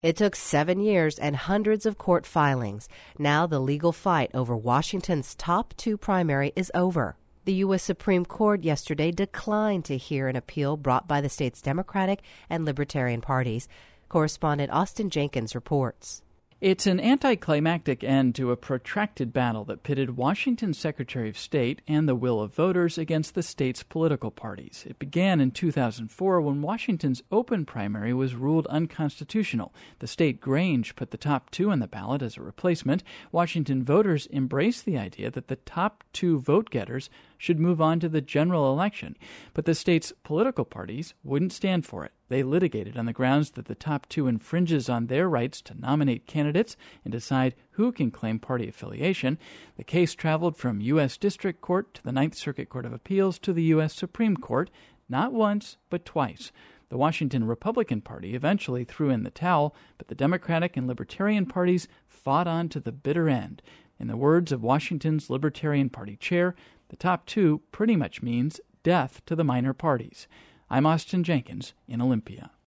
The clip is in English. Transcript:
It took 7 years and hundreds of court filings. Now the legal fight over Washington's top 2 primary is over. The U.S. Supreme Court yesterday declined to hear an appeal brought by the state's Democratic and Libertarian parties. Correspondent Austin Jenkins reports. It's an anticlimactic end to a protracted battle that pitted Washington's Secretary of State and the will of voters against the state's political parties. It began in 2004 when Washington's open primary was ruled unconstitutional. The state Grange put the top 2 on the ballot as a replacement. Washington voters embraced the idea that the top 2 vote-getters should move on to the general election, but the state's political parties wouldn't stand for it. They litigated on the grounds that the top 2 infringes on their rights to nominate candidates and decide who can claim party affiliation. The case traveled from U.S. District Court to the Ninth Circuit Court of Appeals to the U.S. Supreme Court, not once, but twice. The Washington Republican Party eventually threw in the towel, but the Democratic and Libertarian parties fought on to the bitter end. In the words of Washington's Libertarian Party chair, the top 2 pretty much means death to the minor parties. I'm Austin Jenkins in Olympia.